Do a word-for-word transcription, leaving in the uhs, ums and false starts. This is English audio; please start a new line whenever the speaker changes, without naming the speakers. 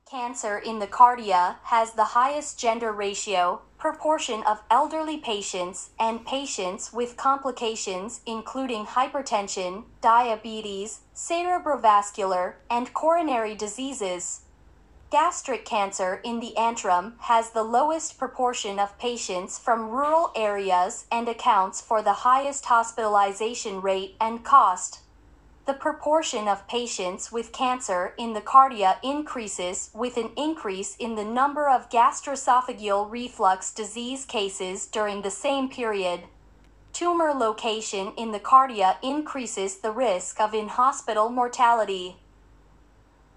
Cancer in the cardia has the highest gender ratio, proportion of elderly patients and patients with complications including hypertension, diabetes, cerebrovascular, and coronary diseases. Gastric cancer in the antrum has the lowest proportion of patients from rural areas and accounts for the highest hospitalization rate and cost. The proportion of patients with cancer in the cardia increases with an increase in the number of gastroesophageal reflux disease cases during the same period. Tumor location in the cardia increases the risk of in-hospital mortality.